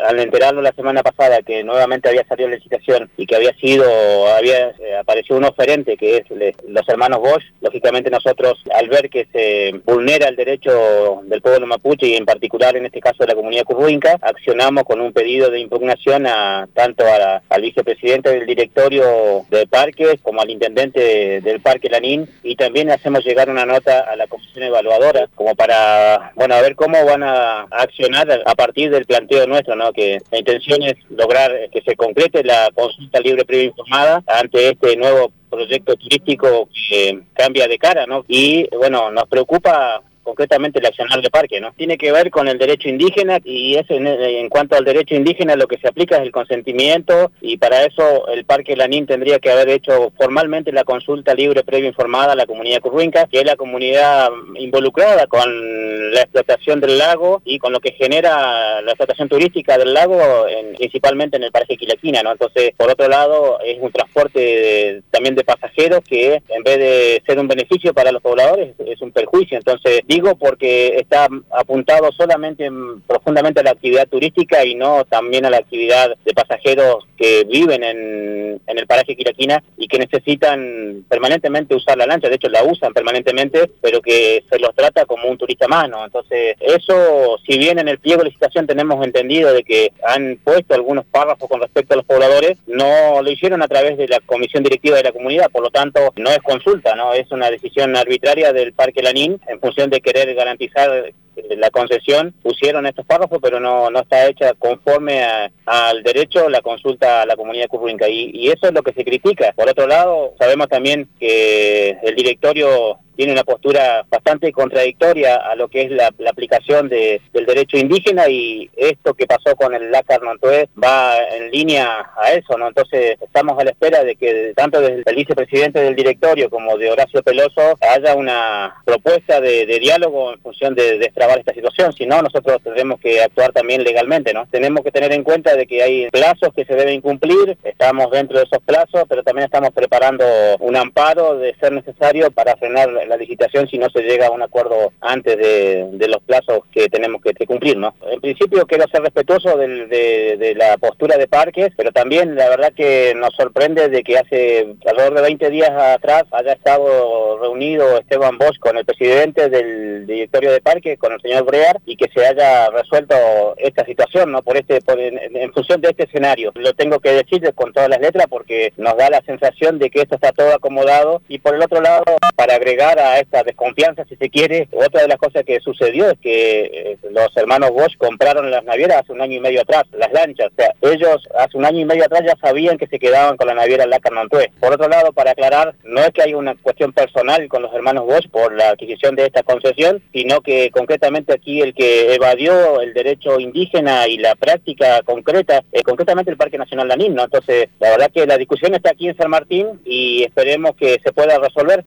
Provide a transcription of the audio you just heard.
al enterarnos la semana pasada que nuevamente había salido la licitación y que había aparecido un oferente que es los hermanos Bosch, lógicamente nosotros al ver que se vulnera el derecho del pueblo mapuche y en particular en este caso de la comunidad curruinca, accionamos con un pedido de impugnación tanto al vicepresidente del directorio de parques como al intendente del Parque Lanín, y también hacemos llegar una nota a la comisión evaluadora como para, a ver cómo van a accionar a partir del planteo nuestro, ¿no? Que la intención es lograr que se concrete la consulta libre previa informada ante este nuevo proyecto turístico que cambia de cara, ¿no? Y nos preocupa concretamente el accionar de parque, ¿no? Tiene que ver con el derecho indígena y en cuanto al derecho indígena lo que se aplica es el consentimiento, y para eso el Parque Lanín tendría que haber hecho formalmente la consulta libre previa informada a la comunidad curruinca, que es la comunidad involucrada con la explotación del lago y con lo que genera la explotación turística del lago, principalmente en el Parque Quilaquina, ¿no? Entonces, por otro lado, es un transporte también de pasajeros que en vez de ser un beneficio para los pobladores es un perjuicio. Entonces, digo porque está apuntado solamente profundamente a la actividad turística y no también a la actividad de pasajeros que viven en el paraje Quilaquina y que necesitan permanentemente usar la lancha. De hecho la usan permanentemente, pero que se los trata como un turista más, ¿no? Entonces eso, si bien en el pliego de licitación tenemos entendido de que han puesto algunos párrafos con respecto a los pobladores, no lo hicieron a través de la comisión directiva de la comunidad, por lo tanto no es consulta, ¿no? Es una decisión arbitraria del Parque Lanín en función de querer garantizar la concesión. Pusieron estos párrafos, pero no está hecha conforme al derecho la consulta a la comunidad curruinca, y eso es lo que se critica. Por otro lado, sabemos también que el directorio tiene una postura bastante contradictoria a lo que es la aplicación del derecho indígena, y esto que pasó con el Lácar Nontué va en línea a eso, ¿no? Entonces estamos a la espera de que tanto desde el vicepresidente del directorio como de Horacio Peloso haya una propuesta de diálogo en función de destrabar esta situación. Si no, nosotros tendremos que actuar también legalmente, ¿no? Tenemos que tener en cuenta de que hay plazos que se deben cumplir, estamos dentro de esos plazos, pero también estamos preparando un amparo de ser necesario para frenar la licitación si no se llega a un acuerdo antes de los plazos que tenemos que cumplir, ¿no? En principio quiero ser respetuoso de la postura de parques, pero también la verdad que nos sorprende de que hace alrededor de 20 días atrás haya estado reunido Esteban Bosch con el presidente del directorio de parques, con el señor Brear, y que se haya resuelto esta situación, ¿no? En función de este escenario. Lo tengo que decir con todas las letras porque nos da la sensación de que esto está todo acomodado, y por el otro lado, para agregar a esta desconfianza, si se quiere, otra de las cosas que sucedió es que los hermanos Bosch compraron las navieras hace 1 año y medio atrás, las lanchas. O sea, ellos hace 1 año y medio atrás ya sabían que se quedaban con la naviera Lácar Nontué. Por otro lado, para aclarar, no es que hay una cuestión personal con los hermanos Bosch por la adquisición de esta concesión, sino que concretamente aquí el que evadió el derecho indígena y la práctica concreta es concretamente el Parque Nacional Lanín, ¿no? Entonces, la verdad que la discusión está aquí en San Martín y esperemos que se pueda resolver.